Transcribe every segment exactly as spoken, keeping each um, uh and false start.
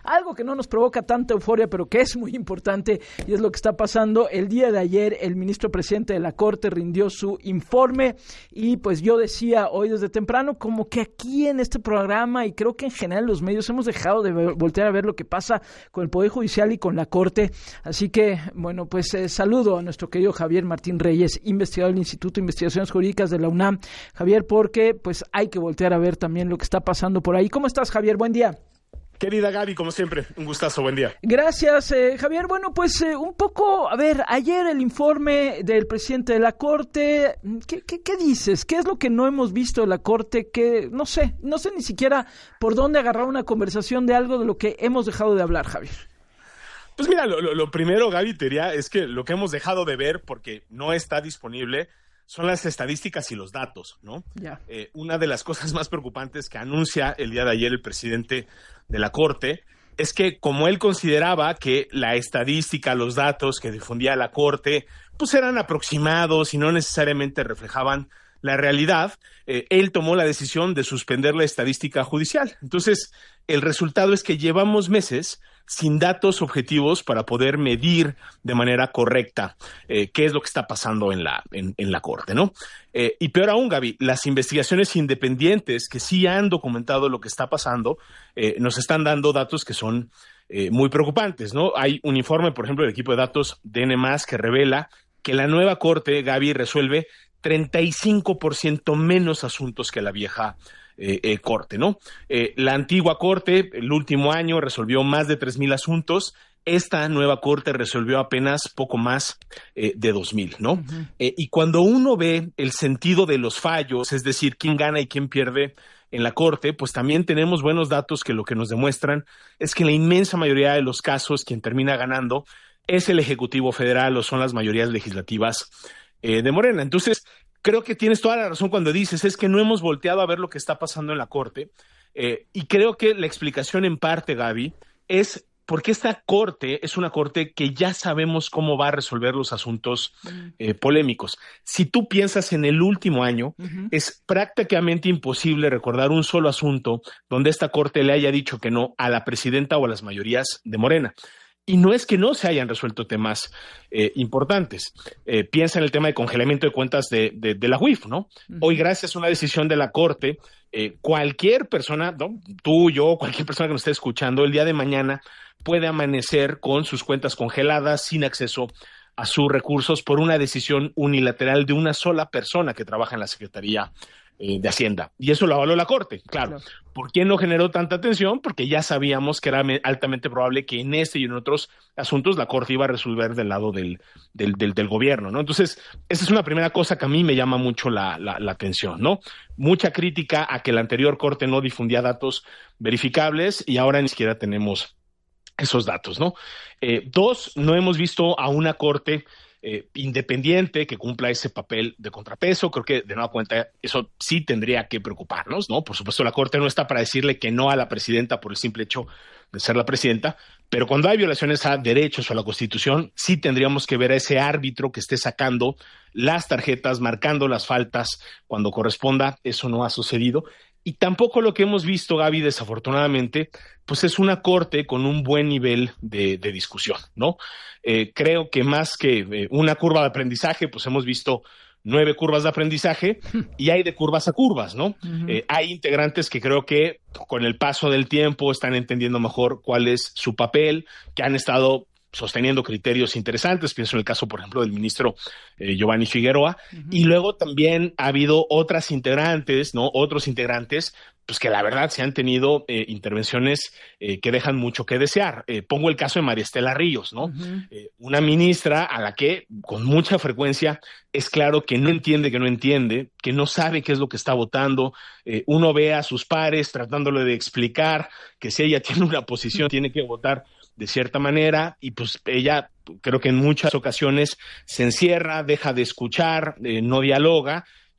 algo que no nos provoca tanta euforia, pero que es muy importante, y es lo que está pasando. El día de ayer, el ministro presidente de la Corte rindió su informe, y pues yo decía hoy desde temprano, como que aquí en este programa, y creo que en general los medios, hemos dejado de ver, voltear a ver lo que pasa con el Poder Judicial y con la Corte. Así que, bueno, pues eh, saludo a nuestro querido Javier Martín Reyes, investigador del Instituto de Investigaciones Jurídicas de la UNAM. Javier, porque pues hay que voltear a ver también lo que está pasando por ahí. ¿Cómo estás, Javier? Buen día. Querida Gaby, como siempre, un gustazo, buen día. Gracias, eh, Javier. Bueno, pues eh, un poco, a ver, ayer el informe del presidente de la Corte, ¿qué, qué, qué dices? ¿Qué es lo que no hemos visto de la Corte? Que no sé, no sé ni siquiera por dónde agarrar una conversación de algo de lo que hemos dejado de hablar, Javier. Pues mira, lo, lo, lo primero, Gaby, te diría, es que lo que hemos dejado de ver, porque no está disponible, son las estadísticas y los datos, ¿no? Ya. Eh, una de las cosas más preocupantes que anuncia el día de ayer el presidente de la Corte es que, como él consideraba que la estadística, los datos que difundía la Corte, pues eran aproximados y no necesariamente reflejaban la realidad, eh, él tomó la decisión de suspender la estadística judicial. Entonces, el resultado es que llevamos meses sin datos objetivos para poder medir de manera correcta eh, qué es lo que está pasando en la, en, en la Corte, ¿no? Eh, y peor aún, Gaby, las investigaciones independientes que sí han documentado lo que está pasando, eh, nos están dando datos que son eh, muy preocupantes, ¿no? Hay un informe, por ejemplo, del equipo de datos de N más que revela que la nueva Corte, Gaby, resuelve treinta y cinco por ciento menos asuntos que la vieja eh, eh, Corte, ¿no? Eh, la antigua Corte, el último año, resolvió más de tres mil asuntos. Esta nueva Corte resolvió apenas poco más eh, de dos mil, ¿no? Uh-huh. Eh, y cuando uno ve el sentido de los fallos, es decir, quién gana y quién pierde en la Corte, pues también tenemos buenos datos que lo que nos demuestran es que en la inmensa mayoría de los casos quien termina ganando es el Ejecutivo Federal o son las mayorías legislativas Eh, de Morena. Entonces, creo que tienes toda la razón cuando dices, es que no hemos volteado a ver lo que está pasando en la Corte, eh, y creo que la explicación en parte, Gaby, es porque esta Corte es una Corte que ya sabemos cómo va a resolver los asuntos eh, polémicos. Si tú piensas en el último año, uh-huh. es prácticamente imposible recordar un solo asunto donde esta Corte le haya dicho que no a la presidenta o a las mayorías de Morena. Y no es que no se hayan resuelto temas eh, importantes. Eh, piensa en el tema de congelamiento de cuentas de, de, de la U I F, ¿no? Uh-huh. Hoy, gracias a una decisión de la Corte, eh, cualquier persona, ¿no? Tú, yo, cualquier persona que nos esté escuchando, el día de mañana puede amanecer con sus cuentas congeladas, sin acceso a sus recursos, por una decisión unilateral de una sola persona que trabaja en la Secretaría eh, de Hacienda. Y eso lo avaló la Corte, claro. claro. ¿Por qué no generó tanta atención? Porque ya sabíamos que era altamente probable que en este y en otros asuntos la Corte iba a resolver del lado del, del, del, del gobierno, ¿no? Entonces, esa es una primera cosa que a mí me llama mucho la, la, la atención, ¿no? Mucha crítica a que la anterior Corte no difundía datos verificables y ahora ni siquiera tenemos esos datos, ¿no? Eh, dos, no hemos visto a una Corte Eh, independiente que cumpla ese papel de contrapeso. Creo que de nueva cuenta eso sí tendría que preocuparnos, ¿no? Por supuesto, la Corte no está para decirle que no a la presidenta por el simple hecho de ser la presidenta, pero cuando hay violaciones a derechos o a la Constitución, sí tendríamos que ver a ese árbitro que esté sacando las tarjetas, marcando las faltas cuando corresponda. Eso no ha sucedido. Y tampoco lo que hemos visto, Gaby, desafortunadamente, pues es una Corte con un buen nivel de, de discusión, ¿no? Eh, creo que más que eh, una curva de aprendizaje, pues hemos visto nueve curvas de aprendizaje y hay de curvas a curvas, ¿no? Uh-huh. Eh, hay integrantes que creo que con el paso del tiempo están entendiendo mejor cuál es su papel, que han estado sosteniendo criterios interesantes. Pienso en el caso, por ejemplo, del ministro eh, Giovanni Figueroa. Uh-huh. Y luego también ha habido otras integrantes, ¿no? Otros integrantes, pues que la verdad se han tenido eh, intervenciones eh, que dejan mucho que desear. Eh, pongo el caso de María Estela Ríos, ¿no? Uh-huh. Eh, una ministra a la que con mucha frecuencia es claro que no entiende, que no entiende, que no sabe qué es lo que está votando. Eh, uno ve a sus pares tratándole de explicar que si ella tiene una posición, tiene que votar de cierta manera, y pues ella creo que en muchas ocasiones se encierra, deja de escuchar, eh, no dialoga,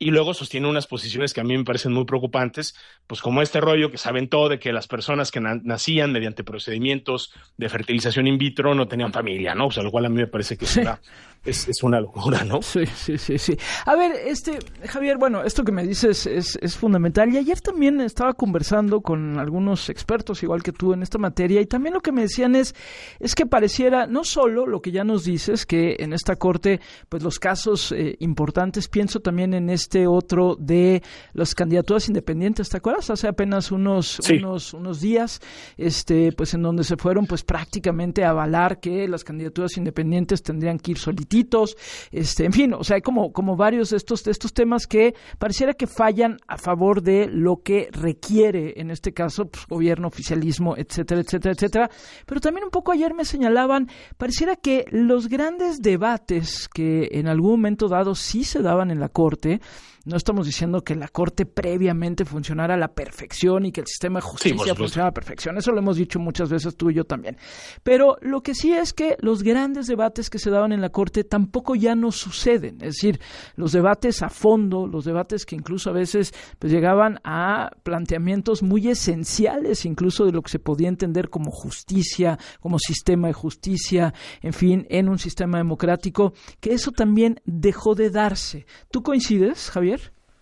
y luego sostiene unas posiciones que a mí me parecen muy preocupantes, pues como este rollo que se aventó de que las personas que na- nacían mediante procedimientos de fertilización in vitro no tenían familia, ¿no? O sea, lo cual a mí me parece que es, sí. una, es, es una locura, ¿no? Sí, sí, sí, sí. A ver, este, Javier, bueno, esto que me dices es, es fundamental, y ayer también estaba conversando con algunos expertos, igual que tú, en esta materia, y también lo que me decían es, es que pareciera, no solo lo que ya nos dices, que en esta corte, pues los casos eh, importantes, pienso también en este otro de las candidaturas independientes, ¿te acuerdas? Hace apenas unos, sí. unos, unos días, este, pues en donde se fueron pues prácticamente a avalar que las candidaturas independientes tendrían que ir solititos, este, en fin, o sea, hay como, como varios de estos, de estos temas que pareciera que fallan a favor de lo que requiere, en este caso, pues, gobierno, oficialismo, etcétera, etcétera, etcétera. Pero también un poco ayer me señalaban, pareciera que los grandes debates que en algún momento dado sí se daban en la Corte, no estamos diciendo que la Corte previamente funcionara a la perfección y que el sistema de justicia sí, funcionara a la perfección. Eso lo hemos dicho muchas veces tú y yo también. Pero lo que sí es que los grandes debates que se daban en la Corte tampoco ya no suceden. Es decir, los debates a fondo, los debates que incluso a veces pues, llegaban a planteamientos muy esenciales, incluso de lo que se podía entender como justicia, como sistema de justicia, en fin, en un sistema democrático, que eso también dejó de darse. ¿Tú coincides, Javier?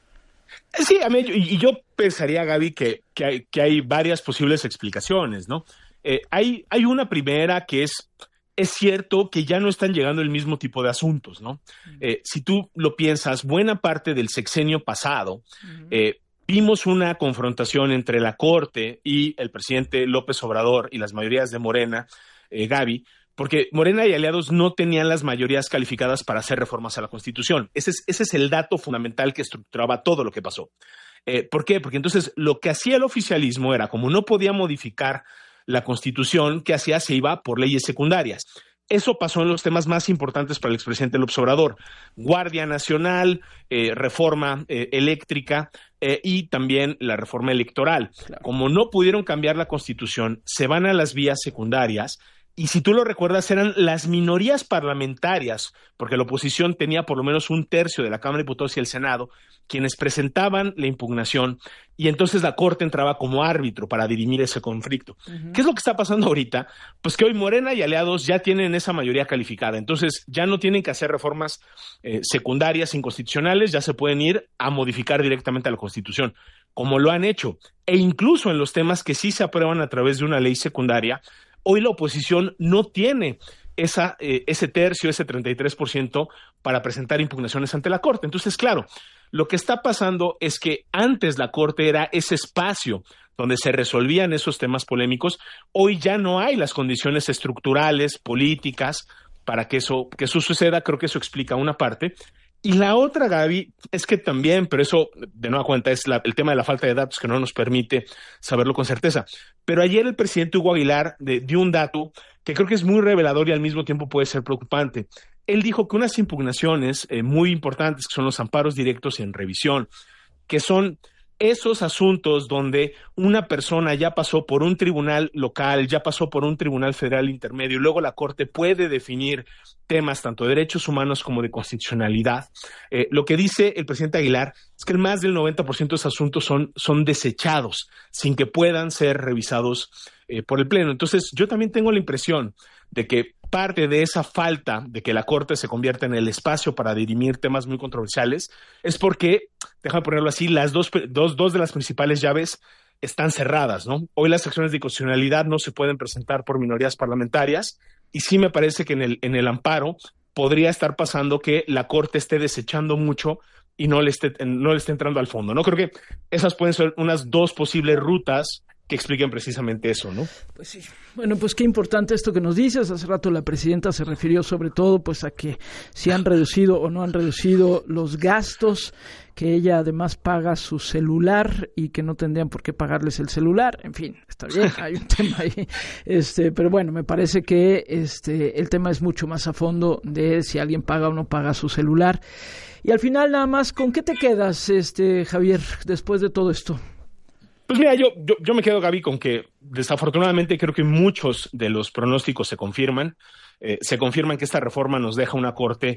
Sí, a mí, y yo pensaría, Gaby, que, que, hay, que hay varias posibles explicaciones, ¿no? Eh, hay, hay una primera que es, es cierto que ya no están llegando el mismo tipo de asuntos, ¿no? Eh, si tú lo piensas, buena parte del sexenio pasado, uh-huh. eh, vimos una confrontación entre la Corte y el presidente López Obrador y las mayorías de Morena, eh, Gaby, porque Morena y aliados no tenían las mayorías calificadas para hacer reformas a la Constitución. Ese es, ese es el dato fundamental que estructuraba todo lo que pasó. Eh, ¿Por qué? Porque entonces lo que hacía el oficialismo era, como no podía modificar la Constitución, ¿qué hacía? Se iba por leyes secundarias. Eso pasó en los temas más importantes para el expresidente López Obrador. Guardia Nacional, eh, reforma eh, eléctrica eh, y también la reforma electoral. Claro. Como no pudieron cambiar la Constitución, se van a las vías secundarias. Y si tú lo recuerdas, eran las minorías parlamentarias, porque la oposición tenía por lo menos un tercio de la Cámara de Diputados y el Senado, quienes presentaban la impugnación, y entonces la Corte entraba como árbitro para dirimir ese conflicto. Uh-huh. ¿Qué es lo que está pasando ahorita? Pues que hoy Morena y aliados ya tienen esa mayoría calificada, entonces ya no tienen que hacer reformas eh, secundarias inconstitucionales, ya se pueden ir a modificar directamente a la Constitución, como lo han hecho, e incluso en los temas que sí se aprueban a través de una ley secundaria. Hoy la oposición no tiene esa, eh, ese tercio, ese treinta y tres por ciento para presentar impugnaciones ante la Corte. Entonces, claro, lo que está pasando es que antes la Corte era ese espacio donde se resolvían esos temas polémicos. Hoy ya no hay las condiciones estructurales, políticas, para que eso, que eso suceda. Creo que eso explica una parte. Y la otra, Gaby, es que también, pero eso de nueva cuenta es la, el tema de la falta de datos que no nos permite saberlo con certeza. Pero ayer el presidente Hugo Aguilar de, dio un dato que creo que es muy revelador y al mismo tiempo puede ser preocupante. Él dijo que unas impugnaciones eh, muy importantes, que son los amparos directos en revisión, que son esos asuntos donde una persona ya pasó por un tribunal local, ya pasó por un tribunal federal intermedio, y luego la Corte puede definir temas tanto de derechos humanos como de constitucionalidad. Eh, lo que dice el presidente Aguilar es que el más del noventa por ciento de esos asuntos son, son desechados sin que puedan ser revisados eh, por el Pleno. Entonces, yo también tengo la impresión de que parte de esa falta de que la Corte se convierta en el espacio para dirimir temas muy controversiales es porque, déjame ponerlo así, las dos, dos, dos de las principales llaves están cerradas, ¿no? Hoy las acciones de inconstitucionalidad no se pueden presentar por minorías parlamentarias y sí me parece que en el, en el amparo podría estar pasando que la Corte esté desechando mucho y no le esté, no le esté entrando al fondo, ¿no? Creo que esas pueden ser unas dos posibles rutas que expliquen precisamente eso, ¿no? Pues sí. Bueno, pues qué importante esto que nos dices. Hace rato la presidenta se refirió sobre todo pues a que si han reducido o no han reducido los gastos, que ella además paga su celular y que no tendrían por qué pagarles el celular. En fin, está bien, hay un tema ahí. Este, pero bueno, me parece que este el tema es mucho más a fondo de si alguien paga o no paga su celular. Y al final nada más, ¿con qué te quedas, este Javier, después de todo esto? Pues mira, yo, yo, yo me quedo, Gaby, con que desafortunadamente creo que muchos de los pronósticos se confirman. Eh, se confirman que esta reforma nos deja una Corte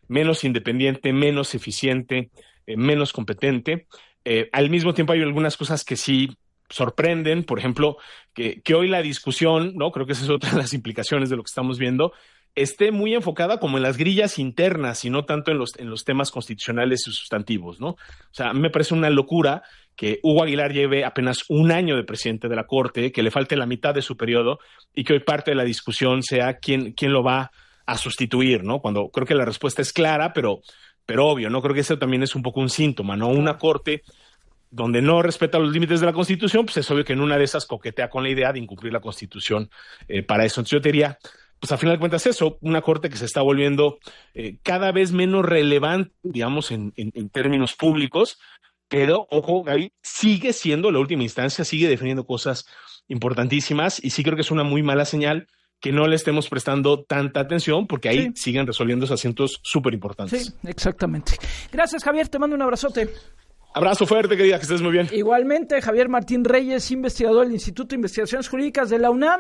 menos independiente, menos eficiente, eh, menos competente. Eh, al mismo tiempo hay algunas cosas que sí sorprenden, por ejemplo, que, que hoy la discusión, ¿no? Creo que esa es otra de las implicaciones de lo que estamos viendo, esté muy enfocada como en las grillas internas y no tanto en los, en los temas constitucionales y sustantivos, ¿no? O sea, a mí me parece una locura que Hugo Aguilar lleve apenas un año de presidente de la Corte, que le falte la mitad de su periodo y que hoy parte de la discusión sea quién, quién lo va a sustituir, ¿no? Cuando creo que la respuesta es clara, pero, pero obvio, ¿no? Creo que eso también es un poco un síntoma, ¿no? Una Corte donde no respeta los límites de la Constitución, pues es obvio que en una de esas coquetea con la idea de incumplir la Constitución eh, para eso. Entonces yo te diría, pues a final de cuentas eso, una Corte que se está volviendo eh, cada vez menos relevante, digamos, en, en, en términos públicos, pero, ojo, ahí sigue siendo la última instancia, sigue definiendo cosas importantísimas y sí creo que es una muy mala señal que no le estemos prestando tanta atención porque ahí sí siguen resolviendo esos asuntos súper importantes. Sí, exactamente. Gracias, Javier, te mando un abrazote. Abrazo fuerte, querida, que estés muy bien. Igualmente, Javier Martín Reyes, investigador del Instituto de Investigaciones Jurídicas de la UNAM.